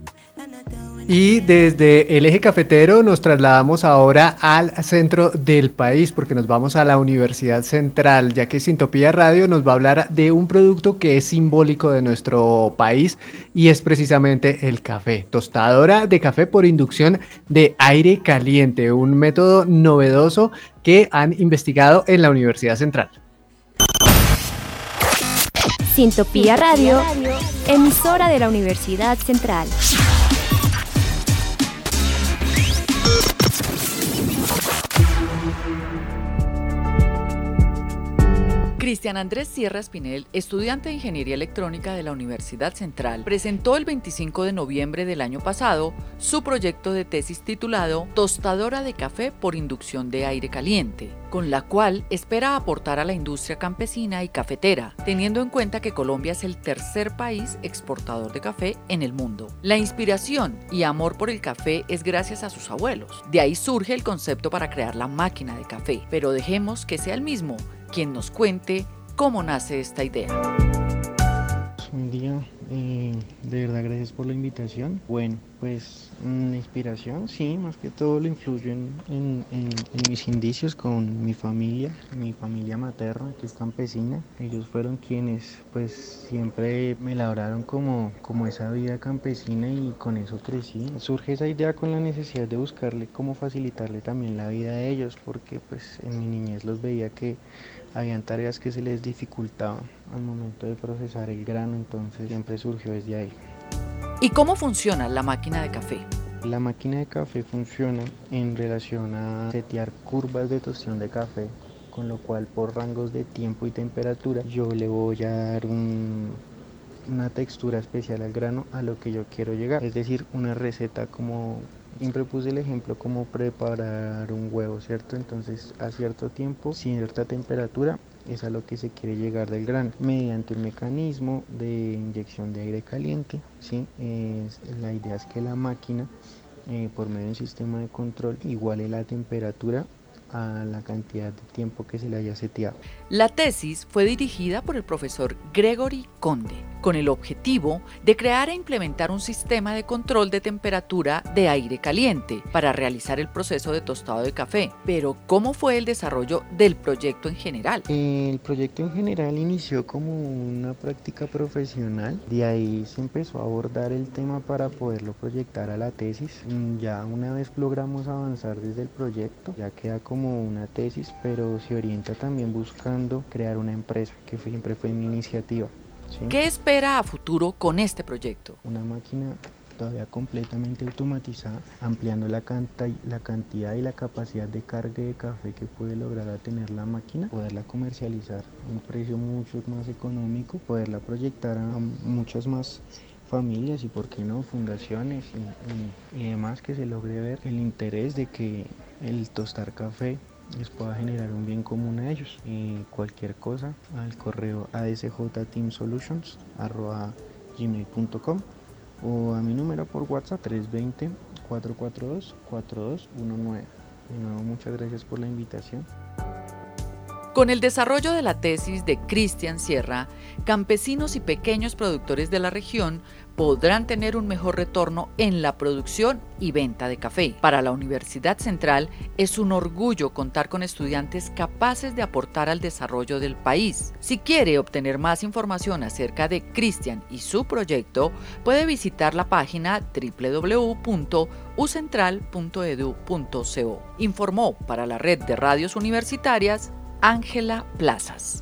Y desde el eje cafetero nos trasladamos ahora al centro del país porque nos vamos a la Universidad Central, ya que Sintopía Radio nos va a hablar de un producto que es simbólico de nuestro país y es precisamente el café. Tostadora de café por inducción de aire caliente, un método novedoso que han investigado en la Universidad Central. Sintopía Radio, emisora de la Universidad Central. Cristian Andrés Sierra Espinel, estudiante de Ingeniería Electrónica de la Universidad Central, presentó el 25 de noviembre del año pasado su proyecto de tesis titulado Tostadora de café por inducción de aire caliente, con la cual espera aportar a la industria campesina y cafetera, teniendo en cuenta que Colombia es el tercer país exportador de café en el mundo. La inspiración y amor por el café es gracias a sus abuelos. De ahí surge el concepto para crear la máquina de café, pero dejemos que sea el mismo quien nos cuente cómo nace esta idea. Buen día, de verdad gracias por la invitación. Bueno, pues la inspiración, sí, más que todo lo influyo en mis indicios con mi familia materna, que es campesina. Ellos fueron quienes pues siempre me labraron como esa vida campesina y con eso crecí. Surge esa idea con la necesidad de buscarle cómo facilitarle también la vida a ellos, porque pues en mi niñez los veía que habían tareas que se les dificultaban al momento de procesar el grano, entonces siempre surgió desde ahí. ¿Y cómo funciona la máquina de café? La máquina de café funciona en relación a setear curvas de tostión de café, con lo cual por rangos de tiempo y temperatura yo le voy a dar una textura especial al grano a lo que yo quiero llegar, es decir, una receta como Siempre puse el ejemplo como preparar un huevo, ¿cierto? Entonces a cierto tiempo, cierta temperatura, es a lo que se quiere llegar del grano, mediante un mecanismo de inyección de aire caliente, ¿sí? La idea es que la máquina, por medio de un sistema de control, iguale la temperatura a la cantidad de tiempo que se le haya seteado. La tesis fue dirigida por el profesor Gregory Conde, con el objetivo de crear e implementar un sistema de control de temperatura de aire caliente para realizar el proceso de tostado de café. Pero, ¿cómo fue el desarrollo del proyecto en general? El proyecto en general inició como una práctica profesional, de ahí se empezó a abordar el tema para poderlo proyectar a la tesis. Ya una vez logramos avanzar desde el proyecto, ya queda como una tesis, pero se orienta también buscando crear una empresa, que siempre fue mi iniciativa. ¿Sí? ¿Qué espera a futuro con este proyecto? Una máquina todavía completamente automatizada, ampliando la cantidad y la capacidad de carga de café que puede lograr a tener la máquina, poderla comercializar a un precio mucho más económico, poderla proyectar a muchas más familias y, por qué no, fundaciones y demás, que se logre ver el interés de que el tostar café les pueda generar un bien común a ellos. Cualquier cosa al correo adsjteamsolutions@gmail.com o a mi número por WhatsApp 320-442-4219. De nuevo, muchas gracias por la invitación. Con el desarrollo de la tesis de Cristian Sierra, campesinos y pequeños productores de la región podrán tener un mejor retorno en la producción y venta de café. Para la Universidad Central es un orgullo contar con estudiantes capaces de aportar al desarrollo del país. Si quiere obtener más información acerca de Cristian y su proyecto, puede visitar la página www.ucentral.edu.co. Informó para la Red de Radios Universitarias Ángela Plazas.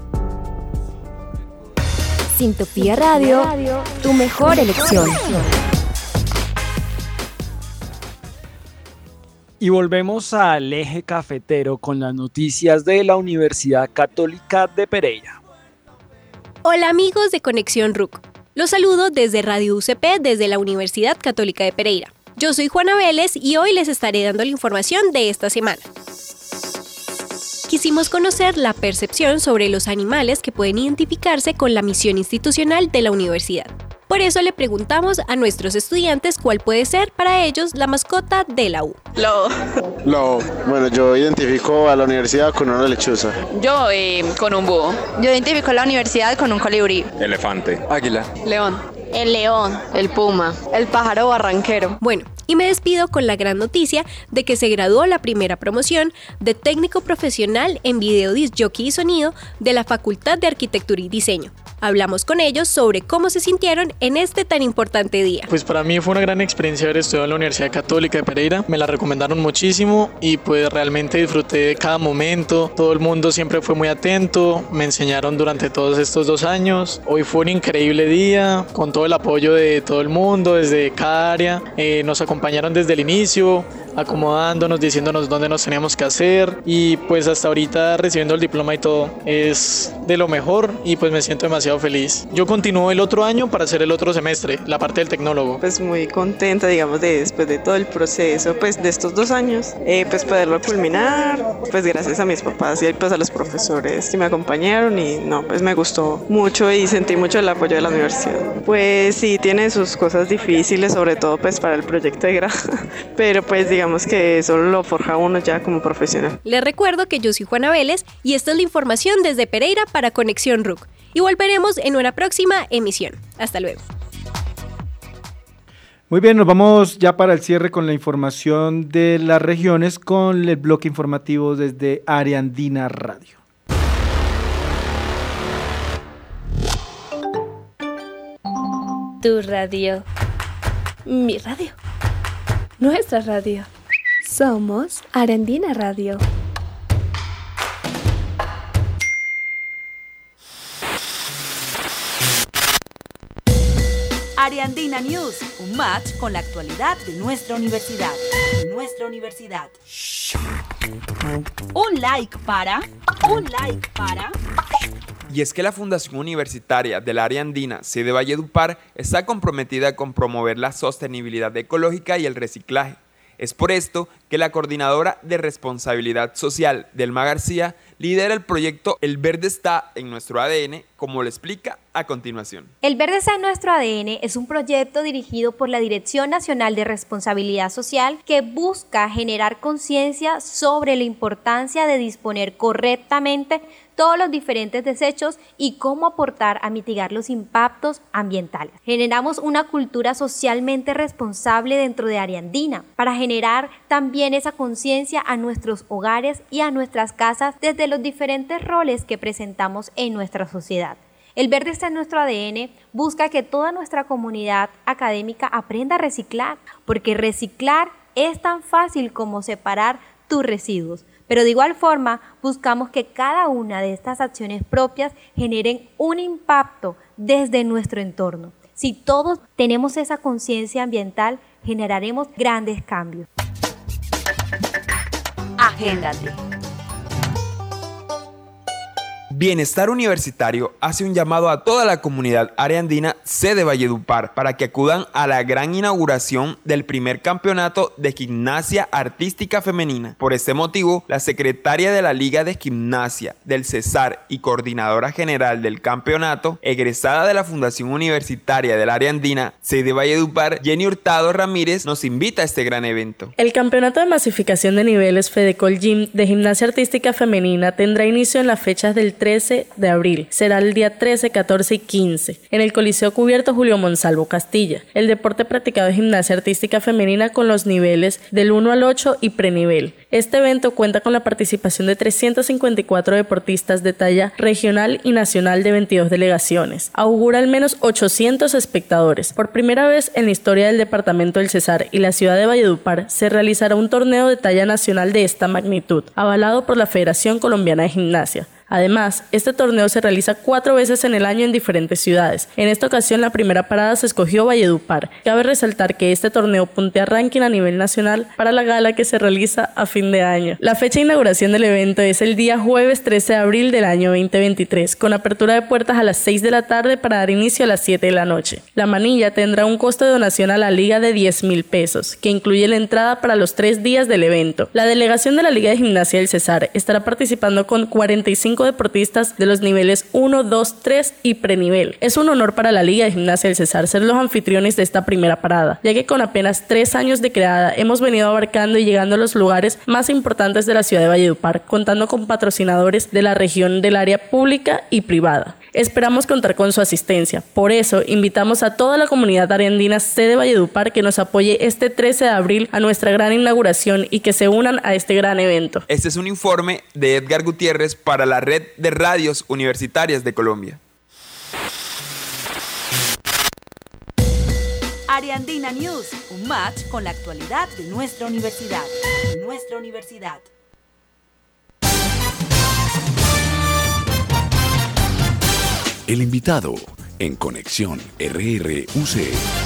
Sintopía Radio, tu mejor elección. Y volvemos al eje cafetero con las noticias de la Universidad Católica de Pereira. Hola amigos de Conexión RUC. Los saludo desde Radio UCP, desde la Universidad Católica de Pereira. Yo soy Juana Vélez y hoy les estaré dando la información de esta semana. Quisimos conocer la percepción sobre los animales que pueden identificarse con la misión institucional de la universidad. Por eso le preguntamos a nuestros estudiantes cuál puede ser para ellos la mascota de la U. Lobo. Bueno, yo identifico a la universidad con una lechuza. Yo con un búho. Yo identifico a la universidad con un colibrí. Elefante. Águila. León. El león. El puma. El pájaro barranquero. Bueno, y me despido con la gran noticia de que se graduó la primera promoción de técnico profesional en video disc jockey y sonido de la Facultad de Arquitectura y Diseño. Hablamos con ellos sobre cómo se sintieron en este tan importante día. Pues para mí fue una gran experiencia haber estudiado en la Universidad Católica de Pereira. Me la recomendaron muchísimo y pues realmente disfruté de cada momento. Todo el mundo siempre fue muy atento. Me enseñaron durante todos estos 2 años. Hoy fue un increíble día con todo el apoyo de todo el mundo, desde cada área. Nos acompañaron desde el inicio, acomodándonos, diciéndonos dónde nos teníamos que hacer y pues hasta ahorita recibiendo el diploma y todo. Es de lo mejor y pues me siento demasiado feliz. Yo continúo el otro año para hacer el otro semestre, la parte del tecnólogo. Pues muy contenta, digamos, después de todo el proceso, pues de estos 2 años, pues poderlo culminar, pues gracias a mis papás y pues a los profesores que me acompañaron y no, pues me gustó mucho y sentí mucho el apoyo de la universidad. Pues sí, tiene sus cosas difíciles, sobre todo pues para el proyecto de grado, pero pues digamos que eso lo forja uno ya como profesional. Les recuerdo que yo soy Juana Vélez y esta es la información desde Pereira para Conexión RUC. Y volveremos en una próxima emisión. Hasta luego. Muy bien, nos vamos ya para el cierre con la información de las regiones con el bloque informativo desde Área Andina Radio. Tu radio. Mi radio. Nuestra radio. Somos Área Andina Radio. Área Andina News, un match con la actualidad de nuestra universidad. Un like para. Y es que la Fundación Universitaria del Área Andina, sede Valledupar, está comprometida con promover la sostenibilidad ecológica y el reciclaje. Es por esto que la coordinadora de responsabilidad social, Delma García, lidera el proyecto El Verde está en nuestro ADN, como lo explica a continuación. El Verde está en nuestro ADN es un proyecto dirigido por la Dirección Nacional de Responsabilidad Social que busca generar conciencia sobre la importancia de disponer correctamente todos los diferentes desechos y cómo aportar a mitigar los impactos ambientales. Generamos una cultura socialmente responsable dentro de Área Andina para generar también esa conciencia a nuestros hogares y a nuestras casas desde los diferentes roles que presentamos en nuestra sociedad. El Verde está en nuestro ADN busca que toda nuestra comunidad académica aprenda a reciclar, porque reciclar es tan fácil como separar tus residuos. Pero de igual forma, buscamos que cada una de estas acciones propias generen un impacto desde nuestro entorno. Si todos tenemos esa conciencia ambiental, generaremos grandes cambios. Agéndate. Bienestar Universitario hace un llamado a toda la comunidad areandina sede Valledupar para que acudan a la gran inauguración del primer campeonato de gimnasia artística femenina. Por este motivo, la secretaria de la Liga de Gimnasia del Cesar y coordinadora general del campeonato, egresada de la Fundación Universitaria del Área Andina, sede Valledupar, Jenny Hurtado Ramírez, nos invita a este gran evento. El campeonato de masificación de niveles Fedecol Gym de gimnasia artística femenina tendrá inicio en las fechas del 13 de abril. Será el día 13, 14 y 15 en el Coliseo Cubierto Julio Monsalvo Castilla. El deporte practicado es gimnasia artística femenina con los niveles del 1 al 8 y prenivel. Este evento cuenta con la participación de 354 deportistas de talla regional y nacional de 22 delegaciones. Augura al menos 800 espectadores. Por primera vez en la historia del departamento del Cesar y la ciudad de Valledupar se realizará un torneo de talla nacional de esta magnitud, avalado por la Federación Colombiana de Gimnasia. Además, este torneo se realiza 4 veces en el año en diferentes ciudades. En esta ocasión, la primera parada se escogió Valledupar. Cabe resaltar que este torneo puntea ranking a nivel nacional para la gala que se realiza a fin de año. La fecha de inauguración del evento es el día jueves 13 de abril del año 2023, con apertura de puertas a las 6 de la tarde para dar inicio a las 7 de la noche. La manilla tendrá un costo de donación a la liga de 10.000 pesos, que incluye la entrada para los 3 días del evento. La delegación de la Liga de Gimnasia del Cesar estará participando con 45 deportistas de los niveles 1, 2, 3 y prenivel. Es un honor para la Liga de Gimnasia del Cesar ser los anfitriones de esta primera parada, ya que con apenas 3 años de creada hemos venido abarcando y llegando a los lugares más importantes de la ciudad de Valledupar, contando con patrocinadores de la región del área pública y privada. Esperamos contar con su asistencia. Por eso, invitamos a toda la comunidad areandina sede Valledupar que nos apoye este 13 de abril a nuestra gran inauguración y que se unan a este gran evento. Este es un informe de Edgar Gutiérrez para la Red de Radios Universitarias de Colombia. Areandina News, un match con la actualidad de nuestra universidad. El invitado en Conexión RRUC.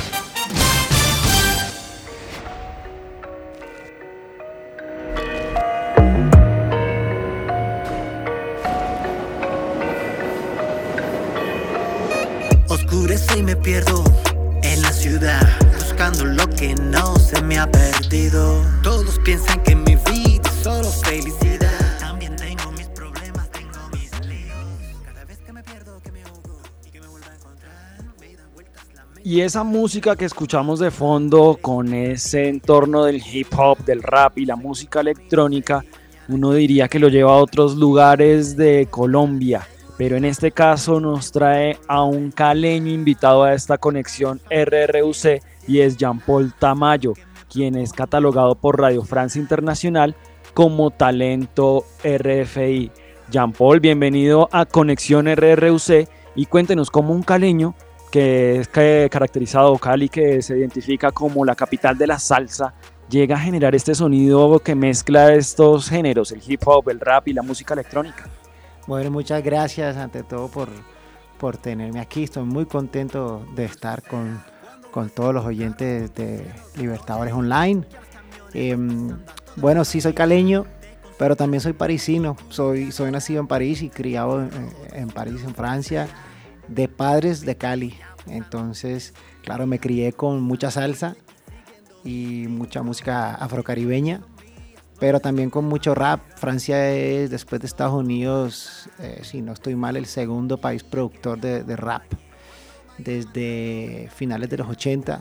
Oscurece y me pierdo en la ciudad, buscando lo que no se me ha perdido. Todos piensan que mi vida es solo felicidad. También tengo mis problemas, tengo mis líos. Cada vez que me pierdo, que me ahogo y que me vuelvo a encontrar, me da vueltas la mente. Y esa música que escuchamos de fondo con ese entorno del hip hop, del rap y la música electrónica, uno diría que lo lleva a otros lugares de Colombia. Pero en este caso nos trae a un caleño invitado a esta conexión RRUC y es Jean Paul Tamayo, quien es catalogado por Radio Francia Internacional como talento RFI. Jean Paul, bienvenido a Conexión RRUC y cuéntenos cómo un caleño que es caracterizado Cali, que se identifica como la capital de la salsa, llega a generar este sonido que mezcla estos géneros, el hip hop, el rap y la música electrónica. Bueno, muchas gracias ante todo por tenerme aquí. Estoy muy contento de estar con todos los oyentes de Libertadores Online. Bueno, sí soy caleño, pero también soy parisino. Soy nacido en París y criado en París, en Francia, de padres de Cali. Entonces, claro, me crié con mucha salsa. y mucha música afrocaribeña, pero también con mucho rap. Francia es, después de Estados Unidos, si no estoy mal, el segundo país productor de rap desde finales de los 80.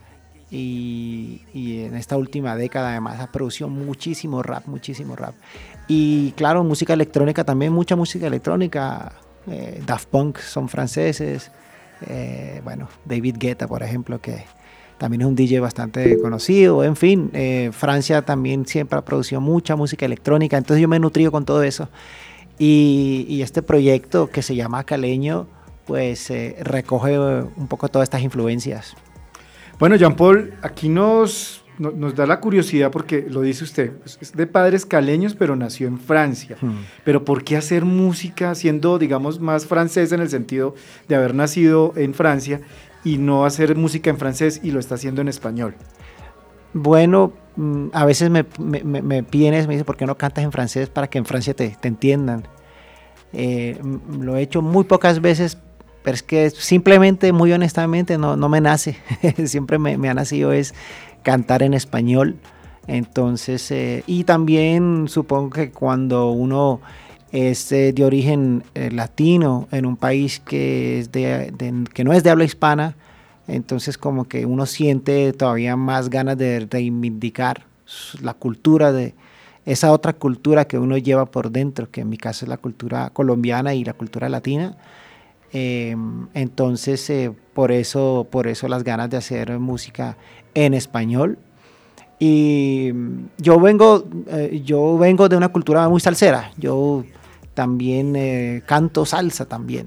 Y en esta última década además ha producido muchísimo rap. Y claro, música electrónica también, mucha música electrónica. Daft Punk son franceses. Bueno, David Guetta, por ejemplo, que también es un DJ bastante conocido. En fin, Francia también siempre ha producido mucha música electrónica. Entonces yo me he nutrido con todo eso. Y este proyecto que se llama Caleño, pues recoge un poco todas estas influencias. Bueno, Jean Paul, aquí nos da la curiosidad porque lo dice usted, es de padres caleños, pero nació en Francia. Pero ¿por qué hacer música siendo, digamos, más francés en el sentido de haber nacido en Francia y no hacer música en francés y lo está haciendo en español? Bueno, a veces me piden eso, me dicen, ¿por qué no cantas en francés para que en Francia te entiendan? Lo he hecho muy pocas veces, pero es que simplemente, muy honestamente, no me nace. Siempre me ha nacido es cantar en español. Entonces, y también supongo que cuando uno es de origen latino en un país que no es de habla hispana, entonces como que uno siente todavía más ganas de reivindicar la cultura de esa otra cultura que uno lleva por dentro, que en mi caso es la cultura colombiana y la cultura latina. Entonces por eso las ganas de hacer música en español. Y yo vengo de una cultura muy salsera. Yo también canto salsa también.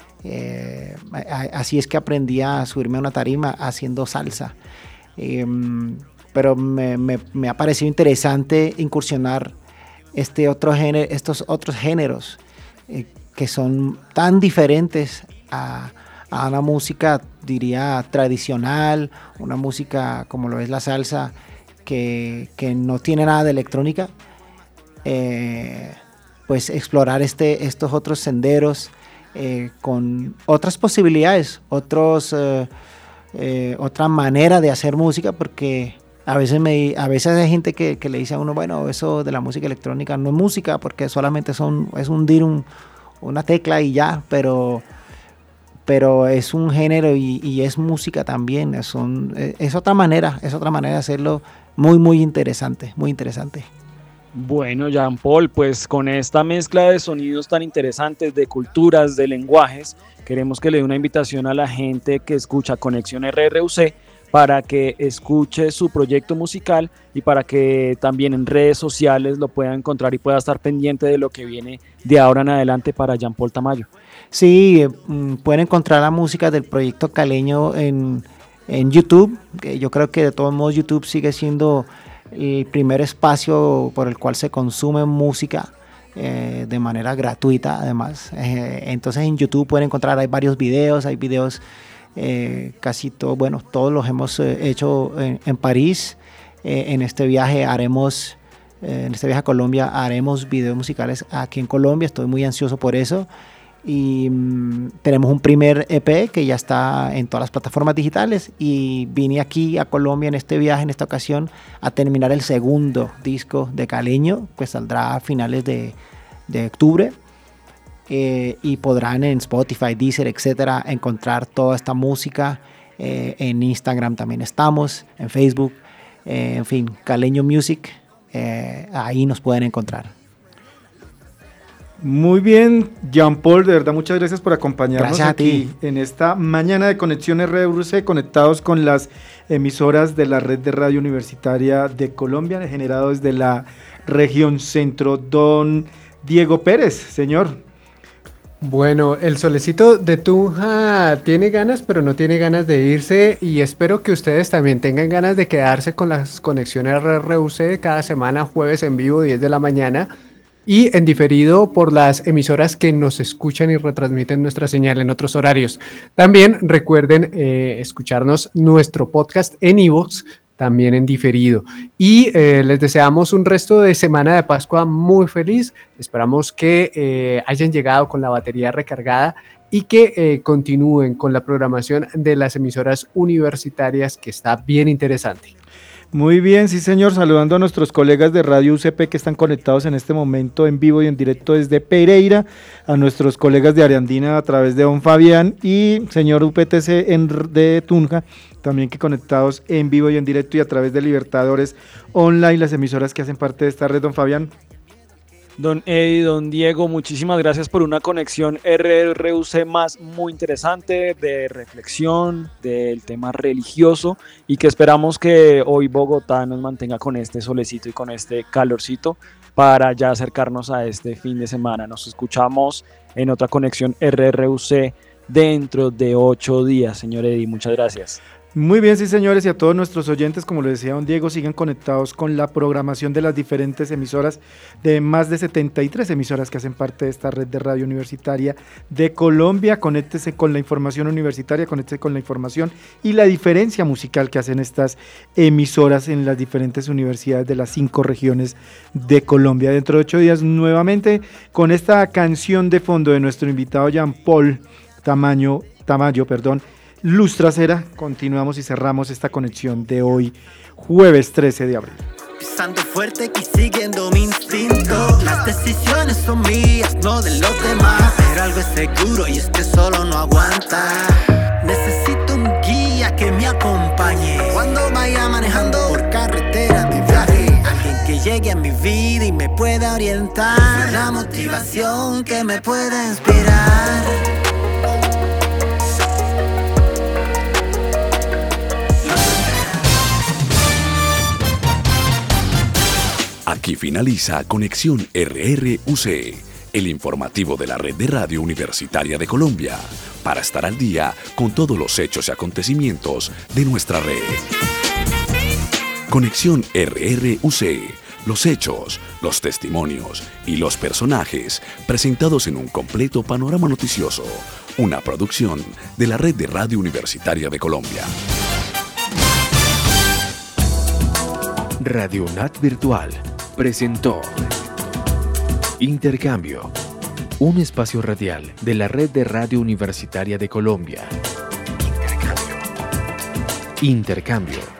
Así es que aprendí a subirme a una tarima haciendo salsa. Pero me ha parecido interesante incursionar estos otros géneros que son tan diferentes a una música, diría, tradicional, una música como lo es la salsa, que no tiene nada de electrónica. Pues explorar estos otros senderos con otras posibilidades, otra manera de hacer música, porque a veces hay gente que le dice a uno, bueno, eso de la música electrónica no es música, porque solamente es hundir una tecla y ya, pero es un género y es música también, es otra manera de hacerlo muy interesante, muy interesante. Bueno, Jean Paul, pues con esta mezcla de sonidos tan interesantes, de culturas, de lenguajes, queremos que le dé una invitación a la gente que escucha Conexión RRUC para que escuche su proyecto musical y para que también en redes sociales lo pueda encontrar y pueda estar pendiente de lo que viene de ahora en adelante para Jean Paul Tamayo. Sí, pueden encontrar la música del proyecto Caleño en YouTube, que yo creo que de todos modos YouTube sigue siendo el primer espacio por el cual se consume música de manera gratuita además. Entonces en YouTube pueden encontrar, hay varios videos, casi todos, bueno, todos los hemos hecho en París. En este viaje a Colombia haremos videos musicales aquí en Colombia, estoy muy ansioso por eso. Y tenemos un primer EP que ya está en todas las plataformas digitales, y vine aquí a Colombia en este viaje, en esta ocasión, a terminar el segundo disco de Caleño, pues saldrá a finales de octubre. Y podrán en Spotify, Deezer, etcétera, encontrar toda esta música. En Instagram también estamos, en Facebook, en fin, Caleño Music, ahí nos pueden encontrar. Muy bien, Jean Paul, de verdad muchas gracias por acompañarnos aquí ti. En esta mañana de Conexión RRUC, conectados con las emisoras de la Red de Radio Universitaria de Colombia, generado desde la región centro. Don Diego Pérez, señor. Bueno, el solecito de Tunja tiene ganas, pero no tiene ganas de irse, y espero que ustedes también tengan ganas de quedarse con las conexiones RRUC cada semana, jueves en vivo, 10 de la mañana, y en diferido por las emisoras que nos escuchan y retransmiten nuestra señal en otros horarios. También recuerden escucharnos nuestro podcast en iVoox, también en diferido. Y les deseamos un resto de semana de Pascua muy feliz. Esperamos que hayan llegado con la batería recargada y que continúen con la programación de las emisoras universitarias, que está bien interesante. Muy bien, sí señor, saludando a nuestros colegas de Radio UCP que están conectados en este momento en vivo y en directo desde Pereira, a nuestros colegas de Ariandina a través de Don Fabián y señor UPTC de Tunja, también que conectados en vivo y en directo y a través de Libertadores Online, las emisoras que hacen parte de esta red, Don Fabián. Don Eddie, don Diego, muchísimas gracias por una conexión RRUC más muy interesante, de reflexión, del tema religioso, y que esperamos que hoy Bogotá nos mantenga con este solecito y con este calorcito para ya acercarnos a este fin de semana. Nos escuchamos en otra conexión RRUC dentro de 8 días, señor Eddie, muchas gracias. Muy bien, sí señores, y a todos nuestros oyentes, como lo decía don Diego, sigan conectados con la programación de las diferentes emisoras, de más de 73 emisoras que hacen parte de esta red de radio universitaria de Colombia. Conéctese con la información universitaria, conéctese con la información y la diferencia musical que hacen estas emisoras en las diferentes universidades de las 5 regiones de Colombia. Dentro de 8 días nuevamente con esta canción de fondo de nuestro invitado Jean-Paul Tamayo, Luz Trasera, continuamos y cerramos esta conexión de hoy, jueves 13 de abril. Pisando fuerte y siguiendo mi instinto. Las decisiones son mías, no de los demás. Pero algo es seguro y es que solo no aguanta. Necesito un guía que me acompañe cuando vaya manejando por carretera de viaje. Alguien que llegue a mi vida y me pueda orientar. La motivación que me pueda inspirar. Aquí finaliza Conexión RRUC, el informativo de la Red de Radio Universitaria de Colombia, para estar al día con todos los hechos y acontecimientos de nuestra red. Conexión RRUC, los hechos, los testimonios y los personajes presentados en un completo panorama noticioso, una producción de la Red de Radio Universitaria de Colombia. Radio UNAT Virtual presentó Intercambio, un espacio radial de la Red de Radio Universitaria de Colombia. Intercambio.